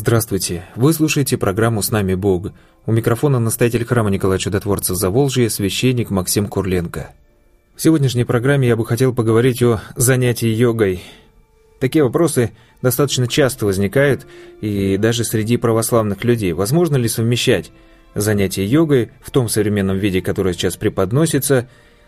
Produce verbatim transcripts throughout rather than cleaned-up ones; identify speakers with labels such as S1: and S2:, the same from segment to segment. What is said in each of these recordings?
S1: Здравствуйте! Вы слушаете программу «С нами Бог». У микрофона настоятель храма Николая Чудотворца Заволжья, священник Максим Курленко. В сегодняшней программе я бы хотел поговорить о занятии йогой. Такие вопросы достаточно часто возникают, и даже среди православных людей. Возможно ли совмещать занятие йогой в том современном виде, которое сейчас преподносится,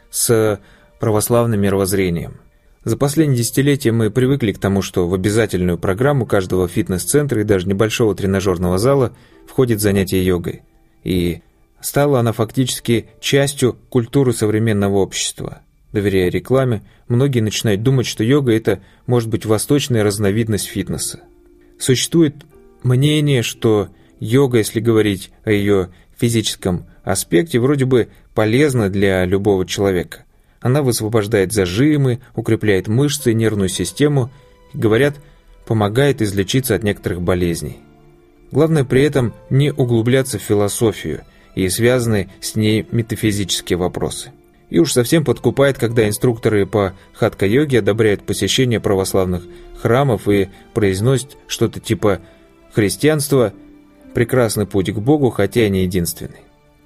S1: с православным мировоззрением? За последние десятилетия мы привыкли к тому, что в обязательную программу каждого фитнес-центра и даже небольшого тренажерного зала входит занятие йогой. И стала она фактически частью культуры современного общества. Доверяя рекламе, многие начинают думать, что йога – это может быть восточная разновидность фитнеса. Существует мнение, что йога, если говорить о ее физическом аспекте, вроде бы полезна для любого человека. Она высвобождает зажимы, укрепляет мышцы и нервную систему и, говорят, помогает излечиться от некоторых болезней. Главное при этом не углубляться в философию и связанные с ней метафизические вопросы. И уж совсем подкупает, когда инструкторы по хатха-йоге одобряют посещение православных храмов и произносят что-то типа «христианство – прекрасный путь к Богу, хотя и не единственный».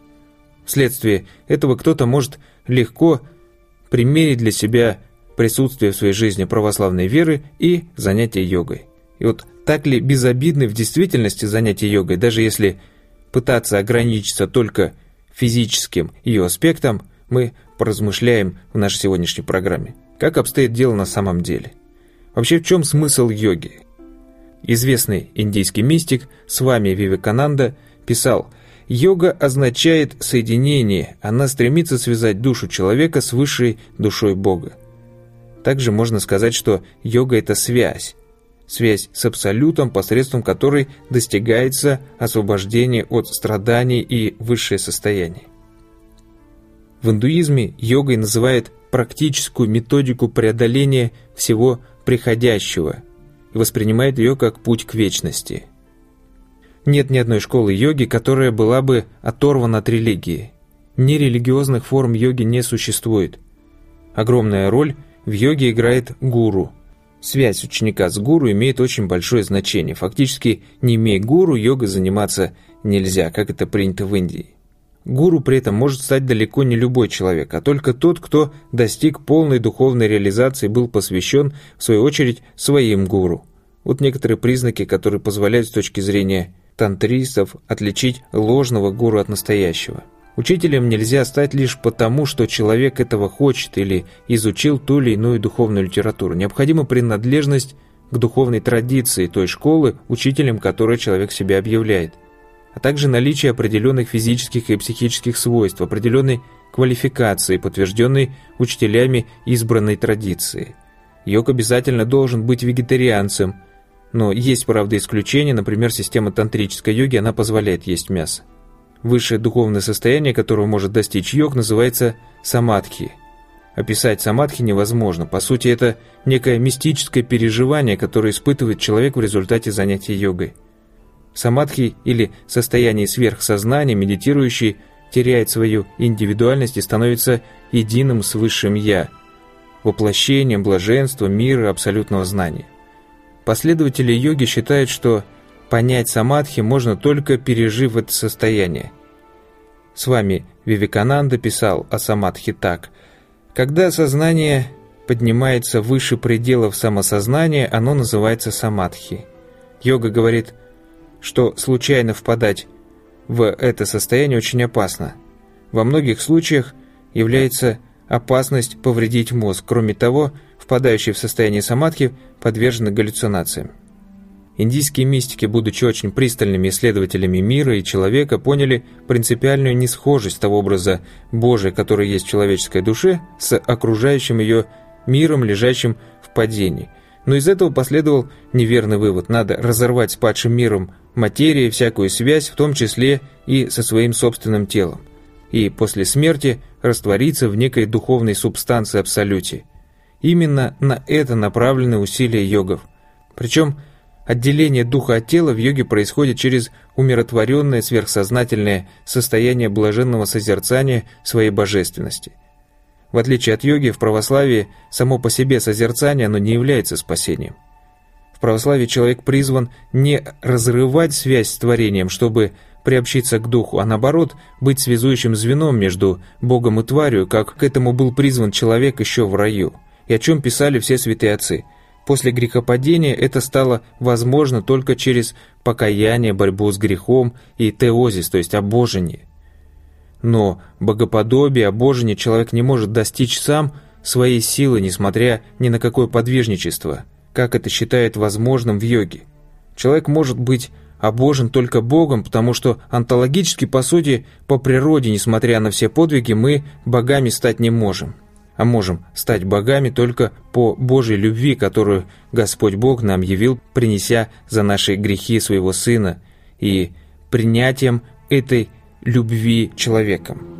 S1: Вследствие этого кто-то может легко примерить для себя присутствие в своей жизни православной веры и занятия йогой. И вот так ли безобидны в действительности занятия йогой, даже если пытаться ограничиться только физическим ее аспектом, мы поразмышляем в нашей сегодняшней программе. Как обстоит дело на самом деле? Вообще, в чем смысл йоги? Известный индийский мистик Свами Вивекананда писал: «Йога означает соединение, она стремится связать душу человека с высшей душой Бога». Также можно сказать, что йога – это связь. Связь с Абсолютом, посредством которой достигается освобождение от страданий и высшее состояние. В индуизме йогой называют практическую методику преодоления всего приходящего и воспринимает ее как путь к вечности. Нет ни одной школы йоги, которая была бы оторвана от религии. Нерелигиозных форм йоги не существует. Огромная роль в йоге играет гуру. Связь ученика с гуру имеет очень большое значение. Фактически, не имея гуру, йогой заниматься нельзя, как это принято в Индии. Гуру при этом может стать далеко не любой человек, а только тот, кто достиг полной духовной реализации и был посвящен, в свою очередь, своим гуру. Вот некоторые признаки, которые позволяют с точки зрения тантристов отличить ложного гуру от настоящего. Учителем нельзя стать лишь потому, что человек этого хочет или изучил ту или иную духовную литературу. Необходима принадлежность к духовной традиции той школы, учителем которой человек себя объявляет, а также наличие определенных физических и психических свойств, определенной квалификации, подтвержденной учителями избранной традиции. Йог обязательно должен быть вегетарианцем, но есть, правда, исключения, например, система тантрической йоги, она позволяет есть мясо. Высшее духовное состояние, которого может достичь йог, называется самадхи. Описать самадхи невозможно, по сути, это некое мистическое переживание, которое испытывает человек в результате занятий йогой. Самадхи, или состояние сверхсознания, медитирующий, теряет свою индивидуальность и становится единым с высшим «я», воплощением блаженства, мира, абсолютного знания. Последователи йоги считают, что понять самадхи можно только пережив это состояние. С вами Вивекананда писал о самадхи так: «Когда сознание поднимается выше пределов самосознания, оно называется самадхи». Йога говорит, что случайно впадать в это состояние очень опасно. Во многих случаях является опасность повредить мозг. Кроме того, впадающие в состояние самадхи подвержены галлюцинациям. Индийские мистики, будучи очень пристальными исследователями мира и человека, поняли принципиальную несхожесть того образа Божия, который есть в человеческой душе, с окружающим ее миром, лежащим в падении. Но из этого последовал неверный вывод: надо разорвать с падшим миром материи всякую связь, в том числе и со своим собственным телом, и после смерти раствориться в некой духовной субстанции абсолюте. Именно на это направлены усилия йогов. Причем отделение духа от тела в йоге происходит через умиротворенное сверхсознательное состояние блаженного созерцания своей божественности. В отличие от йоги, в православии само по себе созерцание оно не является спасением. В В православии человек призван не разрывать связь с творением, чтобы приобщиться к духу, а наоборот, быть связующим звеном между Богом и тварью, как к этому был призван человек еще в раю, и о чем писали все святые отцы. После грехопадения это стало возможно только через покаяние, борьбу с грехом и теозис, то есть обожение. Но богоподобие, обожение человек не может достичь сам своей силы, несмотря ни на какое подвижничество, как это считает возможным в йоге. Человек может быть обожен только Богом, потому что онтологически, по сути, по природе, несмотря на все подвиги, мы богами стать не можем. А можем стать богами только по Божьей любви, которую Господь Бог нам явил, принеся за наши грехи своего Сына и принятием этой любви человеком.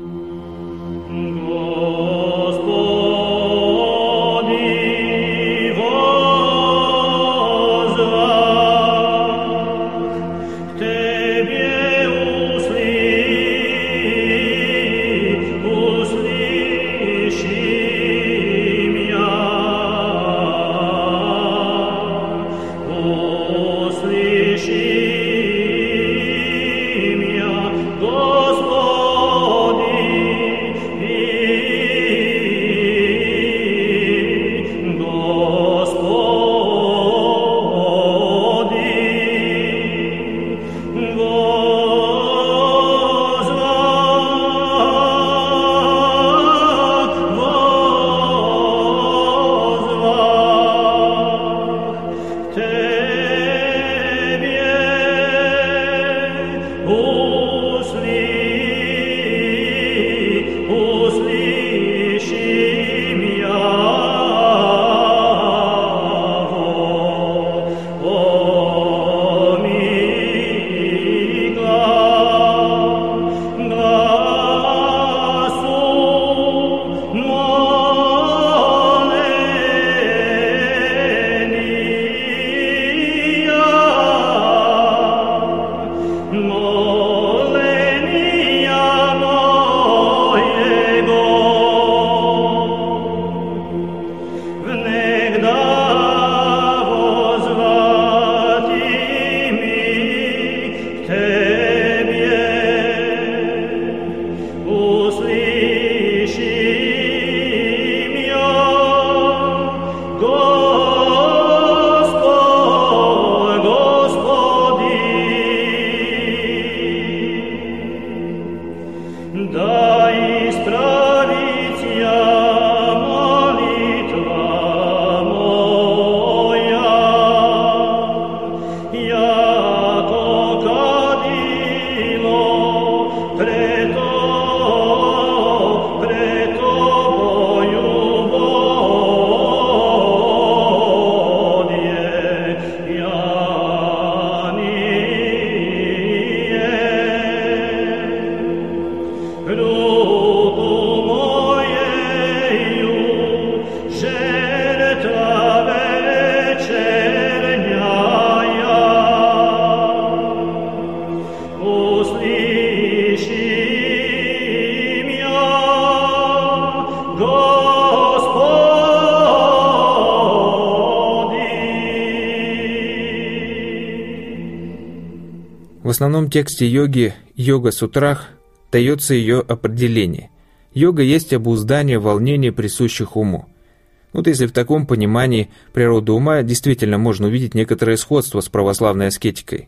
S1: В основном тексте йоги «Йога-сутрах» дается ее определение. Йога есть обуздание волнений, присущих уму. Вот если в таком понимании природы ума действительно можно увидеть некоторое сходство с православной аскетикой.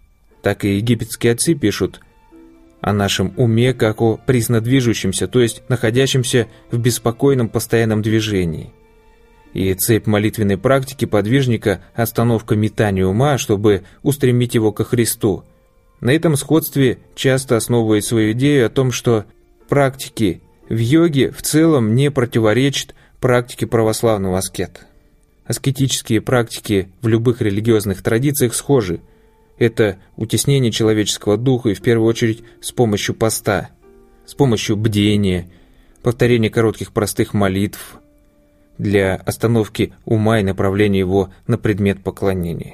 S1: Так и египетские отцы пишут о нашем уме как о признодвижущемся, то есть находящемся в беспокойном постоянном движении. И цепь молитвенной практики подвижника – остановка метания ума, чтобы устремить его ко Христу. На этом сходстве часто основывает свою идею о том, что практики в йоге в целом не противоречат практике православного аскета. Аскетические практики в любых религиозных традициях схожи. Это утеснение человеческого духа и в первую очередь с помощью поста, с помощью бдения, повторения коротких простых молитв для остановки ума и направления его на предмет поклонения.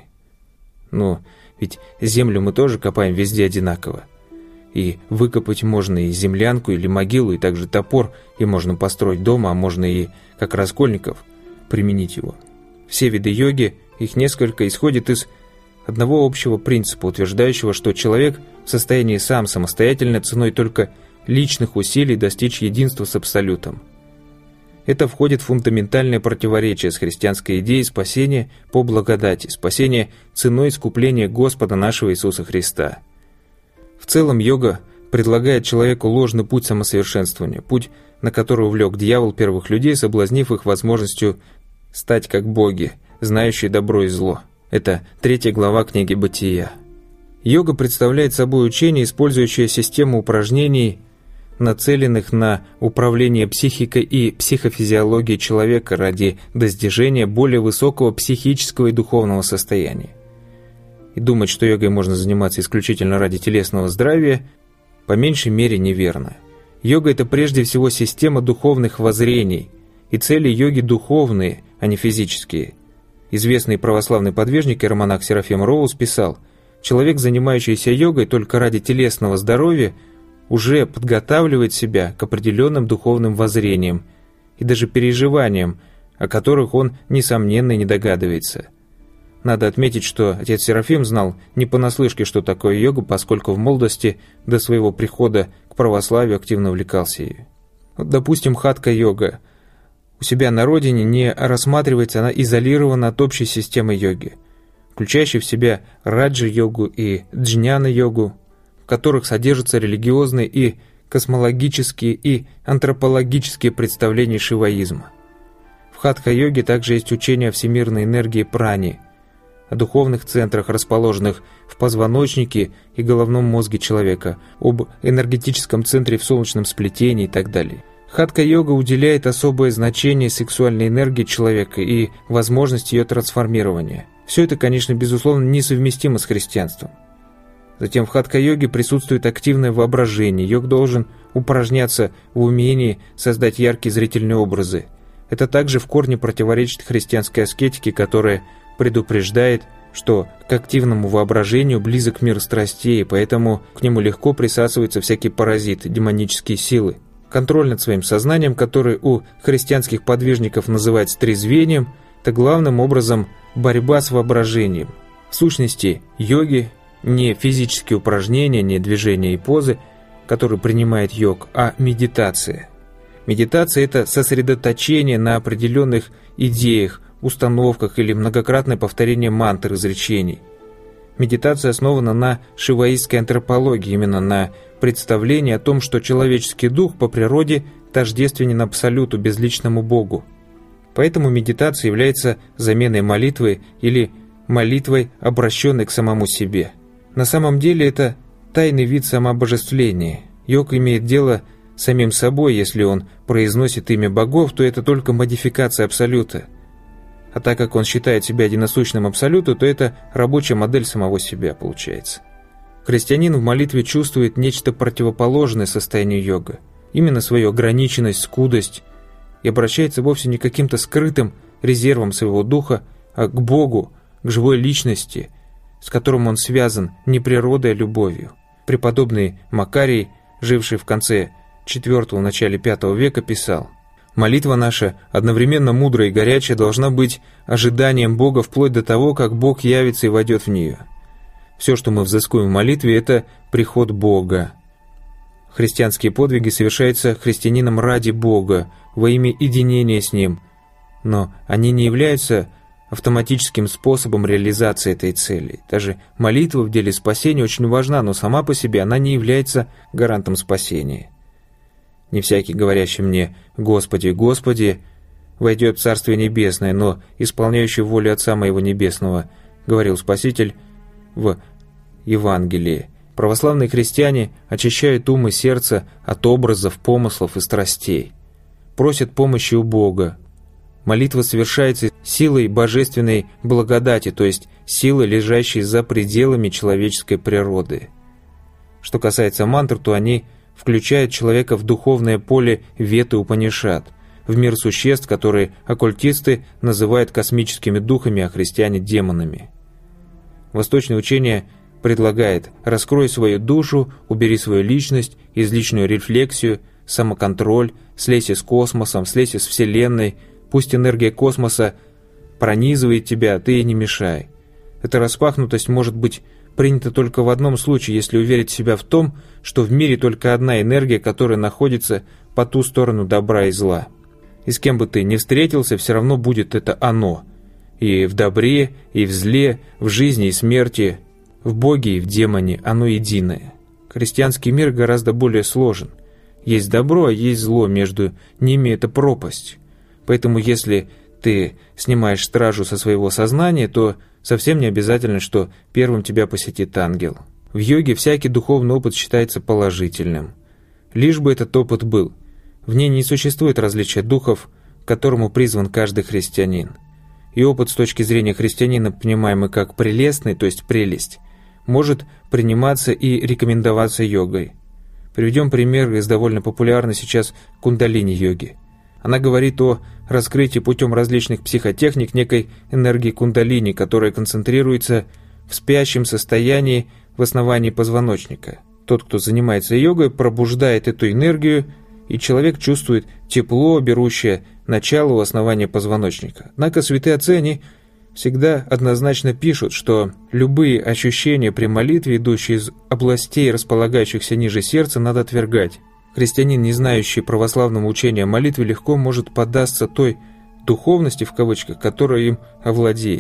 S1: Но ведь землю мы тоже копаем везде одинаково. И выкопать можно и землянку, или могилу, и также топор, и можно построить дом, а можно и, как Раскольников, применить его. Все виды йоги их несколько, исходит из одного общего принципа, утверждающего, что человек в состоянии сам самостоятельно ценой только личных усилий достичь единства с Абсолютом. Это входит в фундаментальное противоречие с христианской идеей спасения по благодати, спасения ценой искупления Господа нашего Иисуса Христа. В целом йога предлагает человеку ложный путь самосовершенствования, путь, на который увлек дьявол первых людей, соблазнив их возможностью стать как боги, знающие добро и зло. Это третья глава книги «Бытия». Йога представляет собой учение, использующее систему упражнений, нацеленных на управление психикой и психофизиологией человека ради достижения более высокого психического и духовного состояния. И думать, что йогой можно заниматься исключительно ради телесного здравия, по меньшей мере неверно. Йога – это прежде всего система духовных воззрений, и цели йоги духовные, а не физические. Известный православный подвижник и романах Серафим Роуз писал: «Человек, занимающийся йогой только ради телесного здоровья, уже подготавливает себя к определенным духовным воззрениям и даже переживаниям, о которых он, несомненно, не догадывается». Надо отметить, что отец Серафим знал не понаслышке, что такое йога, поскольку в молодости до своего прихода к православию активно увлекался ею. Вот, допустим, хатха-йога. У себя на родине не рассматривается она изолированно от общей системы йоги, включающей в себя раджа-йогу и джняна-йогу, в которых содержатся религиозные и космологические и антропологические представления шиваизма. В хатха-йоге также есть учение о всемирной энергии прани, о духовных центрах, расположенных в позвоночнике и головном мозге человека, об энергетическом центре в солнечном сплетении и так далее. Хатха-йога уделяет особое значение сексуальной энергии человека и возможности ее трансформирования. Все это, конечно, безусловно, несовместимо с христианством. Затем в хатха-йоге присутствует активное воображение. Йог должен упражняться в умении создать яркие зрительные образы. Это также в корне противоречит христианской аскетике, которая предупреждает, что к активному воображению близок мир страстей, поэтому к нему легко присасываются всякие паразиты, демонические силы. Контроль над своим сознанием, который у христианских подвижников называется трезвением, это главным образом борьба с воображением. В сущности, йоги не физические упражнения, не движения и позы, которые принимает йог, а медитация. Медитация – это сосредоточение на определенных идеях, установках или многократное повторение мантр, изречений. Медитация основана на шиваистской антропологии, именно на представлении о том, что человеческий дух по природе тождественен Абсолюту, безличному Богу. Поэтому медитация является заменой молитвы или молитвой, обращенной к самому себе. На самом деле это тайный вид самообожествления. Йог имеет дело с самим собой. Если он произносит имя богов, то это только модификация Абсолюта. А так как он считает себя единосущным Абсолюту, то это рабочая модель самого себя получается. Христианин в молитве чувствует нечто противоположное состоянию йога, именно свою ограниченность, скудость, и обращается вовсе не к каким-то скрытым резервам своего духа, а к Богу, к живой личности, с которым он связан не природой, а любовью. Преподобный Макарий, живший в конце четвёртого – начале пятого века, писал: «Молитва наша, одновременно мудрая и горячая, должна быть ожиданием Бога вплоть до того, как Бог явится и войдет в нее. Все, что мы взыскуем в молитве, это приход Бога. Христианские подвиги совершаются христианином ради Бога, во имя единения с Ним, но они не являются автоматическим способом реализации этой цели. Даже молитва в деле спасения очень важна, но сама по себе она не является гарантом спасения. Не всякий, говорящий мне «Господи, Господи», войдет в Царствие Небесное, но исполняющий волю Отца Моего Небесного, говорил Спаситель в Евангелии. Православные христиане очищают ум и сердце от образов, помыслов и страстей, просят помощи у Бога. Молитва совершается силой божественной благодати, то есть силой, лежащей за пределами человеческой природы. Что касается мантр, то они включают человека в духовное поле Веты Упанишад, в мир существ, которые оккультисты называют космическими духами, а христиане – демонами. Восточное учение предлагает: раскрой свою душу, убери свою личность, излишнюю рефлексию, самоконтроль, слезь из космоса, слезь из Вселенной, пусть энергия космоса пронизывает тебя, ты ей не мешай. Эта распахнутость может быть принята только в одном случае, если уверить себя в том, что в мире только одна энергия, которая находится по ту сторону добра и зла. И с кем бы ты ни встретился, все равно будет это оно. И в добре, и в зле, в жизни и смерти, в Боге и в демоне оно единое. Христианский мир гораздо более сложен. Есть добро, а есть зло, между ними это пропасть. Поэтому если ты снимаешь стражу со своего сознания, то совсем не обязательно, что первым тебя посетит ангел. В йоге всякий духовный опыт считается положительным. Лишь бы этот опыт был. В ней не существует различия духов, к которому призван каждый христианин. И опыт с точки зрения христианина, понимаемый как прелестный, то есть прелесть, может приниматься и рекомендоваться йогой. Приведем пример из довольно популярной сейчас кундалини-йоги. Она говорит о раскрытии путем различных психотехник некой энергии кундалини, которая концентрируется в спящем состоянии в основании позвоночника. Тот, кто занимается йогой, пробуждает эту энергию, и человек чувствует тепло, берущее начало у основания позвоночника. Однако святые отцы, они всегда однозначно пишут, что любые ощущения при молитве, идущие из областей, располагающихся ниже сердца, надо отвергать. Христианин, не знающий православного учения о молитве, легко может поддаться той «духовности», в кавычках, которая им овладеет.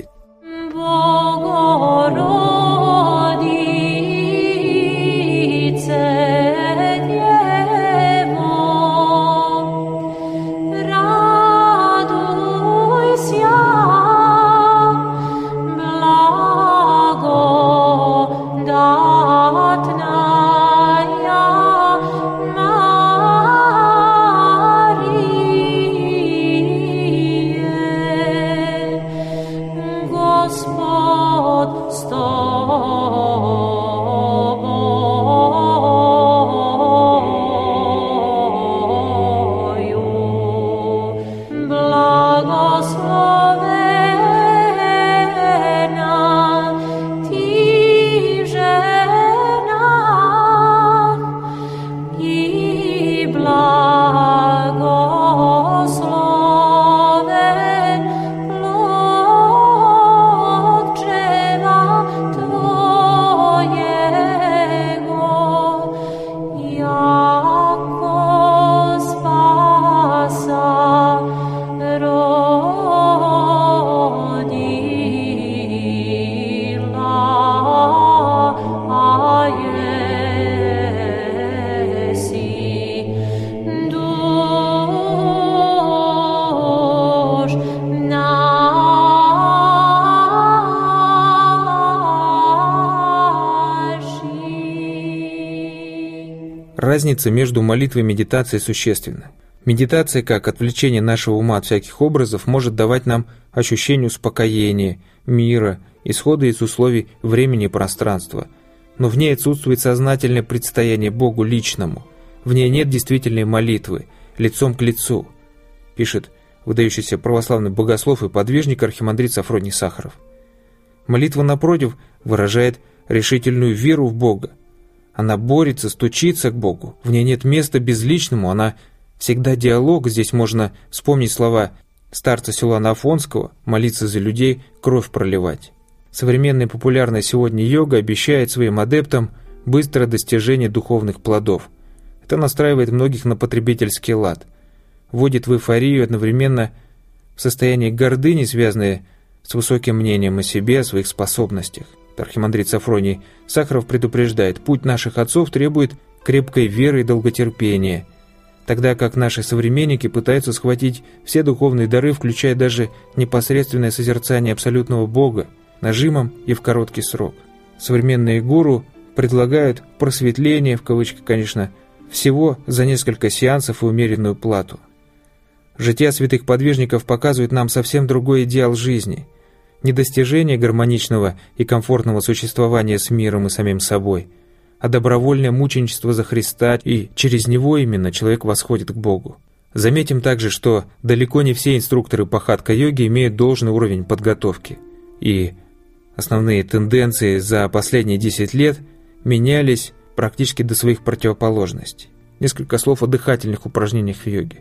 S1: Разница между молитвой и медитацией существенна. Медитация, как отвлечение нашего ума от всяких образов, может давать нам ощущение успокоения, мира, исхода из условий времени и пространства. Но в ней отсутствует сознательное предстояние Богу личному. В ней нет действительной молитвы, лицом к лицу, пишет выдающийся православный богослов и подвижник архимандрит Сафроний Сахаров. Молитва, напротив, выражает решительную веру в Бога. Она борется, стучится к Богу. В ней нет места безличному, она всегда диалог. Здесь можно вспомнить слова старца Силуана Афонского: молиться за людей, кровь проливать. Современная популярная сегодня йога обещает своим адептам быстрое достижение духовных плодов. Это настраивает многих на потребительский лад, вводит в эйфорию, одновременно в состояние гордыни, связанное с высоким мнением о себе, о своих способностях. Архимандрит Сафроний Сахаров предупреждает: путь наших отцов требует крепкой веры и долготерпения, тогда как наши современники пытаются схватить все духовные дары, включая даже непосредственное созерцание абсолютного Бога, нажимом и в короткий срок. Современные гуру предлагают просветление, в кавычках, конечно, всего за несколько сеансов и умеренную плату. Жития святых подвижников показывает нам совсем другой идеал жизни. Не достижение гармоничного и комфортного существования с миром и самим собой, а добровольное мученичество за Христа, и через него именно человек восходит к Богу. Заметим также, что далеко не все инструкторы по хатха-йоге имеют должный уровень подготовки, и основные тенденции за последние десять лет менялись практически до своих противоположностей. Несколько слов о дыхательных упражнениях в йоге.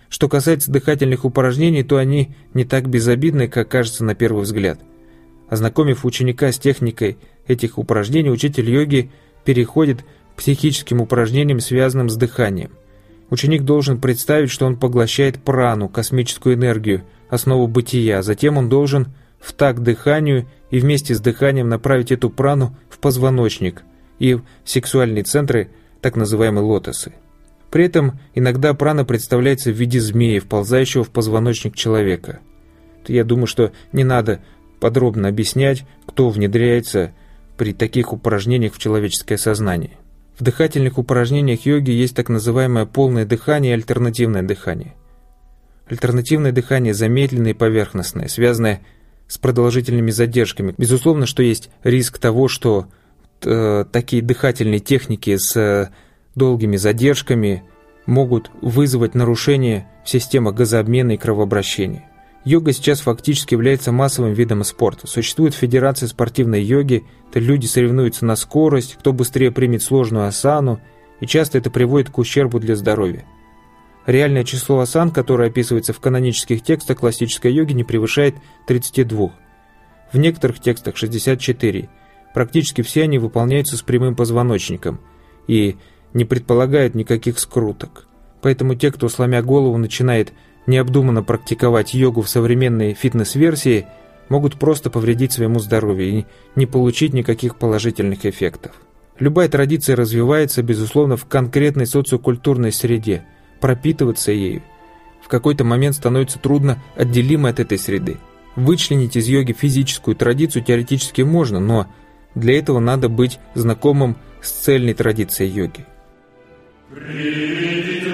S1: Что касается дыхательных упражнений, то они не так безобидны, как кажется на первый взгляд. Ознакомив ученика с техникой этих упражнений, учитель йоги переходит к психическим упражнениям, связанным с дыханием. Ученик должен представить, что он поглощает прану, космическую энергию, основу бытия. Затем он должен в такт дыханию и вместе с дыханием направить эту прану в позвоночник и в сексуальные центры, так называемые лотосы. При этом иногда прана представляется в виде змеи, вползающего в позвоночник человека. Я думаю, что не надо подробно объяснять, кто внедряется при таких упражнениях в человеческое сознание. В дыхательных упражнениях йоги есть так называемое полное дыхание и альтернативное дыхание. Альтернативное дыхание замедленное и поверхностное, связанное с продолжительными задержками. Безусловно, что есть риск того, что э, такие дыхательные техники с э, долгими задержками могут вызвать нарушение в системах газообмена и кровообращения. Йога сейчас фактически является массовым видом спорта. Существует федерация спортивной йоги, это люди соревнуются на скорость, кто быстрее примет сложную асану, и часто это приводит к ущербу для здоровья. Реальное число асан, которое описывается в канонических текстах классической йоги, не превышает тридцати двух. В некоторых текстах шестьдесят четыре. Практически все они выполняются с прямым позвоночником и не предполагают никаких скруток. Поэтому те, кто, сломя голову, начинает необдуманно практиковать йогу в современной фитнес-версии, могут просто повредить своему здоровью и не получить никаких положительных эффектов. Любая традиция развивается, безусловно, в конкретной социокультурной среде. Пропитываться ею в какой-то момент становится трудно отделимо от этой среды. Вычленить из йоги физическую традицию теоретически можно, но для этого надо быть знакомым с цельной традицией йоги.
S2: Придите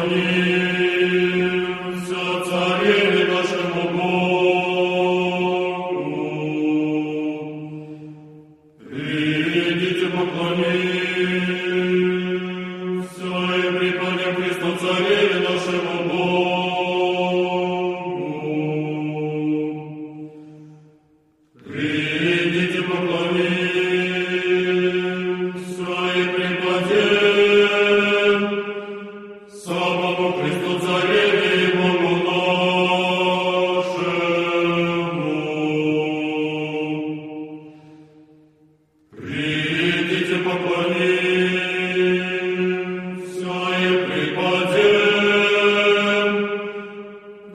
S2: поклонимся царевне нашему Богу. Придите поклонимся и припадем Христу царевне нашему Богу. Придите поклонимся и припадем самому Христу царевне и Богу нашему. Придите поклонимся и припадем к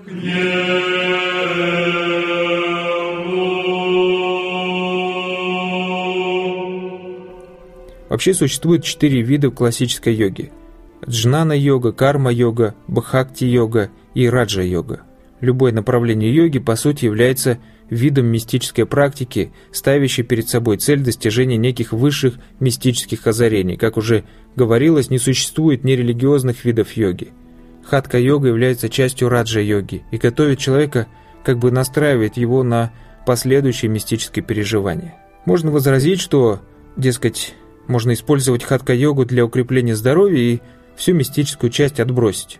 S2: Нему.
S1: Вообще существует четыре вида классической йоги: джнана-йога, карма-йога, бхакти-йога и раджа-йога. Любое направление йоги, по сути, является видом мистической практики, ставящей перед собой цель достижения неких высших мистических озарений. Как уже говорилось, не существует нерелигиозных видов йоги. Хатха-йога является частью раджа-йоги и готовит человека, как бы настраивает его на последующие мистические переживания. Можно возразить, что, дескать, можно использовать хатха-йогу для укрепления здоровья и всю мистическую часть отбросить.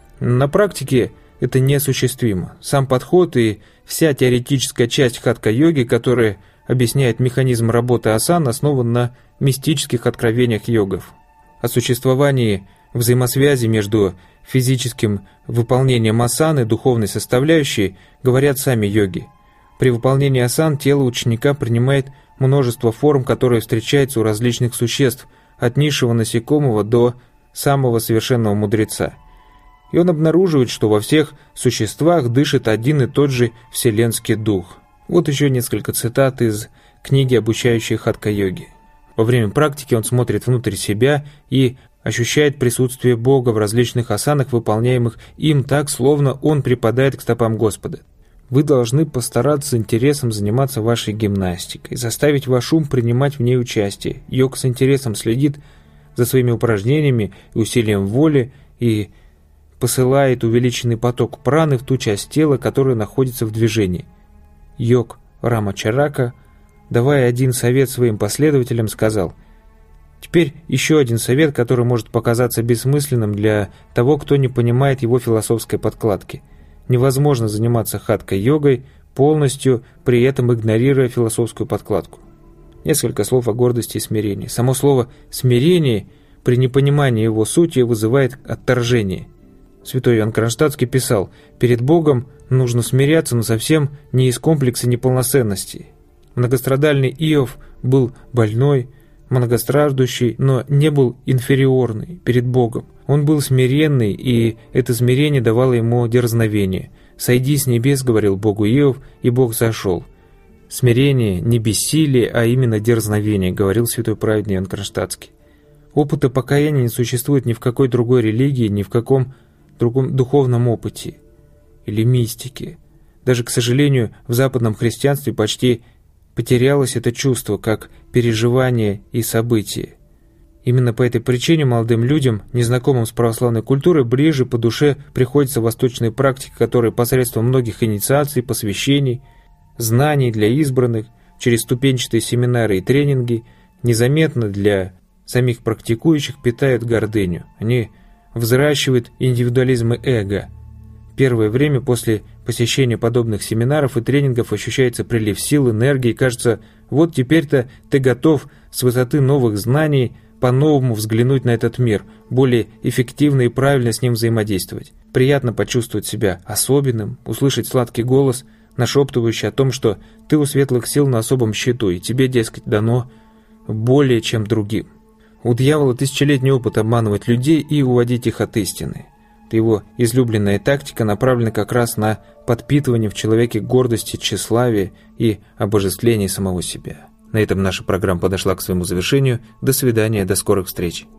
S1: На практике это неосуществимо. Сам подход и вся теоретическая часть хатха-йоги, которая объясняет механизм работы асан, основан на мистических откровениях йогов. О существовании взаимосвязи между физическим выполнением асан и духовной составляющей говорят сами йоги. При выполнении асан тело ученика принимает множество форм, которые встречаются у различных существ, от низшего насекомого до самого совершенного мудреца. И он обнаруживает, что во всех существах дышит один и тот же вселенский дух. Вот еще несколько цитат из книги, обучающей хатха-йоге. Во время практики он смотрит внутрь себя и ощущает присутствие Бога в различных асанах, выполняемых им так, словно он припадает к стопам Господа. Вы должны постараться с интересом заниматься вашей гимнастикой, заставить ваш ум принимать в ней участие. Йог с интересом следит за своими упражнениями и усилием воли и посылает увеличенный поток праны в ту часть тела, которая находится в движении. Йог Рамачарака, давая один совет своим последователям, сказал: «Теперь еще один совет, который может показаться бессмысленным для того, кто не понимает его философской подкладки. Невозможно заниматься хатха-йогой полностью, при этом игнорируя философскую подкладку». Несколько слов о гордости и смирении. Само слово «смирение» при непонимании его сути вызывает отторжение. святой Иоанн Кронштадтский писал: «Перед Богом нужно смиряться, но совсем не из комплекса неполноценности». Многострадальный Иов был больной, многостраждущий, но не был инфериорный перед Богом. Он был смиренный, и это смирение давало ему дерзновение. «Сойди с небес, — говорил Богу Иов, — и Бог сошел». Смирение не бессилие, а именно дерзновение, говорил святой праведный Иоанн Кронштадтский. Опыта покаяния не существует ни в какой другой религии, ни в каком другом духовном опыте или мистике. Даже, к сожалению, в западном христианстве почти потерялось это чувство, как переживание и событие. Именно по этой причине молодым людям, незнакомым с православной культурой, ближе по душе приходится восточные практики, которые посредством многих инициаций, посвящений, знаний для избранных, через ступенчатые семинары и тренинги, незаметно для самих практикующих питают гордыню. Они взращивают индивидуализм и эго. Первое время после посещения подобных семинаров и тренингов ощущается прилив сил, энергии, кажется, вот теперь-то ты готов с высоты новых знаний по-новому взглянуть на этот мир, более эффективно и правильно с ним взаимодействовать. Приятно почувствовать себя особенным, услышать сладкий голос, нашептывающий о том, что ты у светлых сил на особом счету, и тебе, дескать, дано более, чем другим. У дьявола тысячелетний опыт обманывать людей и уводить их от истины. Его излюбленная тактика направлена как раз на подпитывание в человеке гордости, тщеславия и обожествления самого себя. На этом наша программа подошла к своему завершению. До свидания, до скорых встреч.